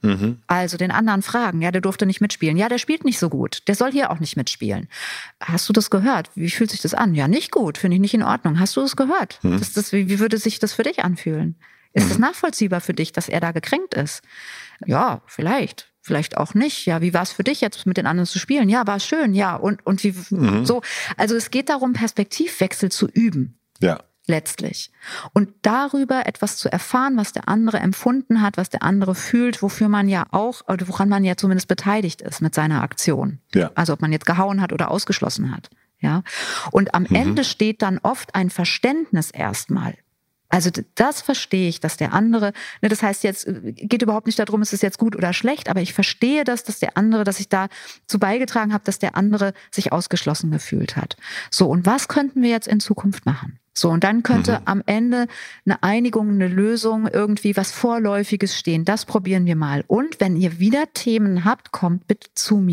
Also den anderen fragen, ja, der durfte nicht mitspielen. Ja, der spielt nicht so gut. Der soll hier auch nicht mitspielen. Hast du das gehört? Wie fühlt sich das an? Ja, nicht gut, finde ich nicht in Ordnung. Hast du das gehört? Wie würde sich das für dich anfühlen? Ist es nachvollziehbar für dich, dass er da gekränkt ist? Ja, vielleicht. Vielleicht auch nicht. Ja, wie war es für dich jetzt mit den anderen zu spielen? Ja, war schön. Ja, und wie so. Also es geht darum, Perspektivwechsel zu üben. Ja. Letztlich. Und darüber etwas zu erfahren, was der andere empfunden hat, was der andere fühlt, wofür man ja auch, oder woran man ja zumindest beteiligt ist mit seiner Aktion. Ja. Also ob man jetzt gehauen hat oder ausgeschlossen hat. Ja. Und am Ende steht dann oft ein Verständnis erstmal. Also das verstehe ich, dass der andere, das heißt jetzt, geht überhaupt nicht darum, ist es jetzt gut oder schlecht, aber ich verstehe dass der andere, dass ich dazu beigetragen habe, dass der andere sich ausgeschlossen gefühlt hat. So, und was könnten wir jetzt in Zukunft machen? So, und dann könnte am Ende eine Einigung, eine Lösung, irgendwie was Vorläufiges stehen. Das probieren wir mal. Und wenn ihr wieder Themen habt, kommt bitte zu mir.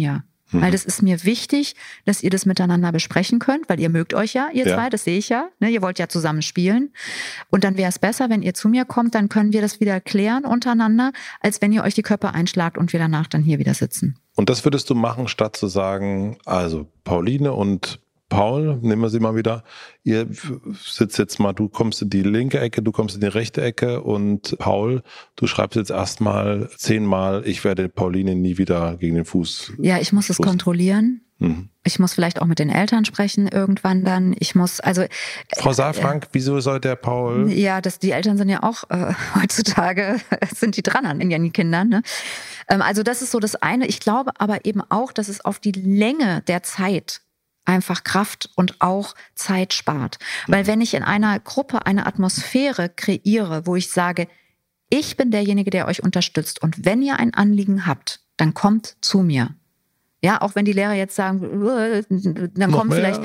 Weil das ist mir wichtig, dass ihr das miteinander besprechen könnt, weil ihr mögt euch ja, ihr zwei, das sehe ich ja. Ne? Ihr wollt ja zusammen spielen. Und dann wäre es besser, wenn ihr zu mir kommt, dann können wir das wieder klären untereinander, als wenn ihr euch die Köpfe einschlagt und wir danach dann hier wieder sitzen. Und das würdest du machen, statt zu sagen, also Pauline und Paul, nehmen wir sie mal wieder, ihr sitzt jetzt mal, du kommst in die linke Ecke, du kommst in die rechte Ecke und Paul, du schreibst jetzt erstmal 10-mal, ich werde Pauline nie wieder gegen den Fuß. Ja, ich muss es kontrollieren. Ich muss vielleicht auch mit den Eltern sprechen irgendwann dann. Ich muss, also... Frau Saalfrank, wieso soll der Paul... Ja, die Eltern sind ja auch heutzutage, sind die dran an den Kindern. Ne? Also das ist so das eine. Ich glaube aber eben auch, dass es auf die Länge der Zeit einfach Kraft und auch Zeit spart. Weil wenn ich in einer Gruppe eine Atmosphäre kreiere, wo ich sage, ich bin derjenige, der euch unterstützt und wenn ihr ein Anliegen habt, dann kommt zu mir. Ja, auch wenn die Lehrer jetzt sagen, dann kommen vielleicht,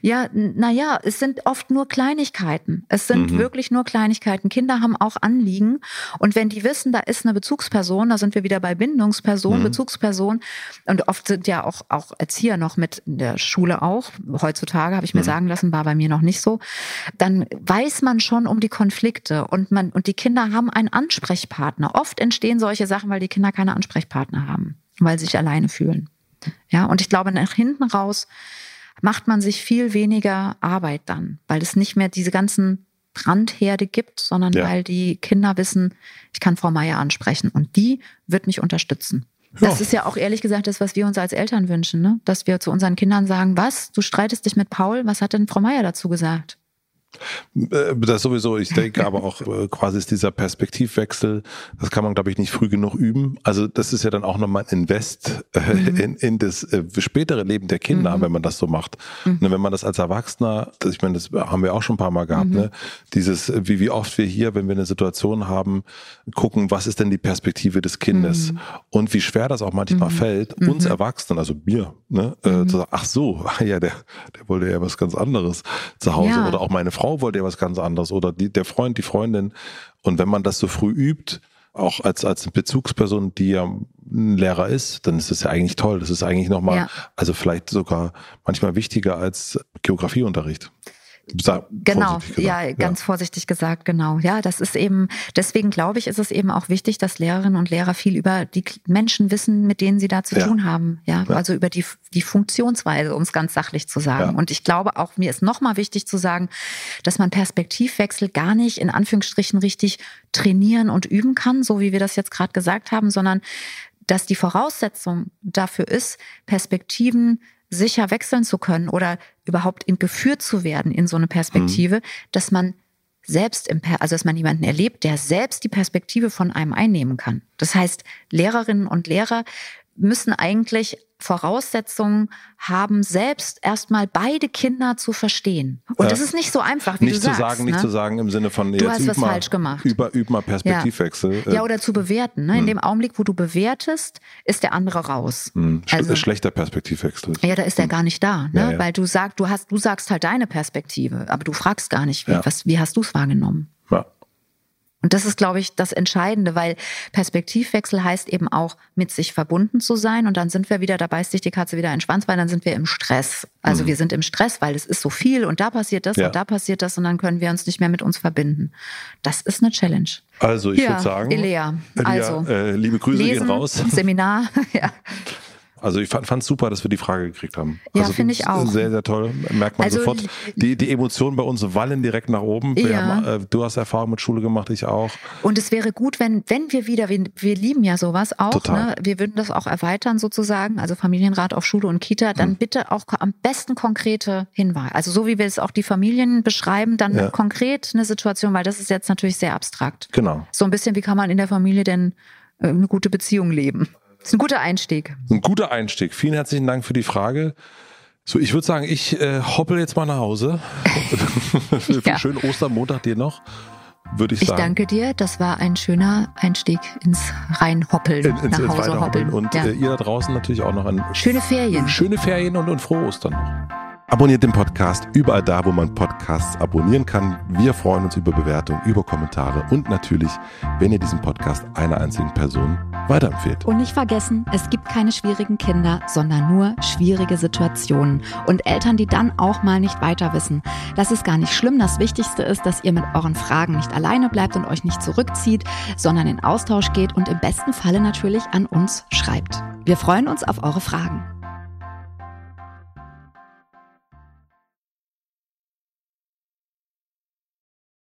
es sind oft nur Kleinigkeiten. Es sind wirklich nur Kleinigkeiten. Kinder haben auch Anliegen. Und wenn die wissen, da ist eine Bezugsperson, da sind wir wieder bei Bindungsperson, Bezugsperson. Und oft sind ja auch Erzieher noch mit in der Schule auch. Heutzutage, habe ich mir sagen lassen, war bei mir noch nicht so. Dann weiß man schon um die Konflikte und die Kinder haben einen Ansprechpartner. Oft entstehen solche Sachen, weil die Kinder keine Ansprechpartner haben, weil sie sich alleine fühlen. Ja, und ich glaube, nach hinten raus macht man sich viel weniger Arbeit dann, weil es nicht mehr diese ganzen Brandherde gibt, sondern weil die Kinder wissen, ich kann Frau Meier ansprechen und die wird mich unterstützen. Ja. Das ist ja auch ehrlich gesagt das, was wir uns als Eltern wünschen, ne? Dass wir zu unseren Kindern sagen, was, du streitest dich mit Paul, was hat denn Frau Meier dazu gesagt? Das sowieso, ich denke aber auch quasi ist dieser Perspektivwechsel, das kann man glaube ich nicht früh genug üben, also das ist ja dann auch nochmal ein Invest in das spätere Leben der Kinder, wenn man das so macht. Wenn man das als Erwachsener, ich meine, das haben wir auch schon ein paar Mal gehabt, ne? Dieses, wie oft wir hier, wenn wir eine Situation haben, gucken, was ist denn die Perspektive des Kindes und wie schwer das auch manchmal fällt, uns Erwachsenen, also mir, ne? Zu sagen, ach so, ja, der wollte ja was ganz anderes zu Hause oder auch meine Frau wollte ja was ganz anderes oder der Freund, die Freundin. Und wenn man das so früh übt, auch als eine Bezugsperson, die ja ein Lehrer ist, dann ist das ja eigentlich toll. Das ist eigentlich nochmal, also vielleicht sogar manchmal wichtiger als Geografieunterricht. Genau, ganz vorsichtig gesagt, genau. Ja, das ist eben, deswegen glaube ich, ist es eben auch wichtig, dass Lehrerinnen und Lehrer viel über die Menschen wissen, mit denen sie da zu tun haben. Ja, also über die Funktionsweise, um es ganz sachlich zu sagen. Ja. Und ich glaube auch, mir ist nochmal wichtig zu sagen, dass man Perspektivwechsel gar nicht in Anführungsstrichen richtig trainieren und üben kann, so wie wir das jetzt gerade gesagt haben, sondern dass die Voraussetzung dafür ist, Perspektiven sicher wechseln zu können oder überhaupt geführt zu werden in so eine Perspektive, dass man selbst dass man jemanden erlebt, der selbst die Perspektive von einem einnehmen kann. Das heißt, Lehrerinnen und Lehrer müssen eigentlich Voraussetzungen haben, selbst erstmal beide Kinder zu verstehen. Und das ist nicht so einfach, wie nicht du sagst. Nicht zu sagen im Sinne von, du hast was falsch gemacht. Üb mal Perspektivwechsel. Ja, oder zu bewerten. Ne? In dem Augenblick, wo du bewertest, ist der andere raus. Also, schlechter Perspektivwechsel. Ja, da ist er gar nicht da. Ne? Ja. Weil du sagst halt deine Perspektive, aber du fragst gar nicht, wie hast du es wahrgenommen? Ja. Und das ist, glaube ich, das Entscheidende, weil Perspektivwechsel heißt eben auch, mit sich verbunden zu sein. Und dann sind wir wieder, da beißt sich die Katze wieder in den Schwanz, weil dann sind wir im Stress. Also wir sind im Stress, weil es ist so viel und da passiert das und da passiert das und dann können wir uns nicht mehr mit uns verbinden. Das ist eine Challenge. Also ich würde sagen, Elea, liebe Grüße lesen, gehen raus. Seminar, Also ich fand es super, dass wir die Frage gekriegt haben. Ja, also finde ich auch. Sehr, sehr toll. Merkt man sofort. Die Emotionen bei uns wallen direkt nach oben. Du hast Erfahrung mit Schule gemacht, ich auch. Und es wäre gut, wenn wir wieder, wir lieben ja sowas auch. Total. Ne? Wir würden das auch erweitern sozusagen. Also Familienrat auf Schule und Kita. Dann bitte auch am besten konkrete Hinweise. Also so wie wir es auch die Familien beschreiben, dann konkret eine Situation, weil das ist jetzt natürlich sehr abstrakt. Genau. So ein bisschen, wie kann man in der Familie denn eine gute Beziehung leben? Das ist ein guter Einstieg. Ein guter Einstieg. Vielen herzlichen Dank für die Frage. So, ich würde sagen, ich hoppel jetzt mal nach Hause. Für einen schönen Ostermontag dir noch, würde ich sagen. Ich danke dir. Das war ein schöner Einstieg ins Reinhoppeln. Ins Weiterhoppeln. Und ihr da draußen natürlich auch noch schöne Ferien. Schöne Ferien und frohe Ostern noch. Abonniert den Podcast überall da, wo man Podcasts abonnieren kann. Wir freuen uns über Bewertungen, über Kommentare und natürlich, wenn ihr diesen Podcast einer einzigen Person weiterempfehlt. Und nicht vergessen, es gibt keine schwierigen Kinder, sondern nur schwierige Situationen. Und Eltern, die dann auch mal nicht weiter wissen. Das ist gar nicht schlimm. Das Wichtigste ist, dass ihr mit euren Fragen nicht alleine bleibt und euch nicht zurückzieht, sondern in Austausch geht und im besten Falle natürlich an uns schreibt. Wir freuen uns auf eure Fragen.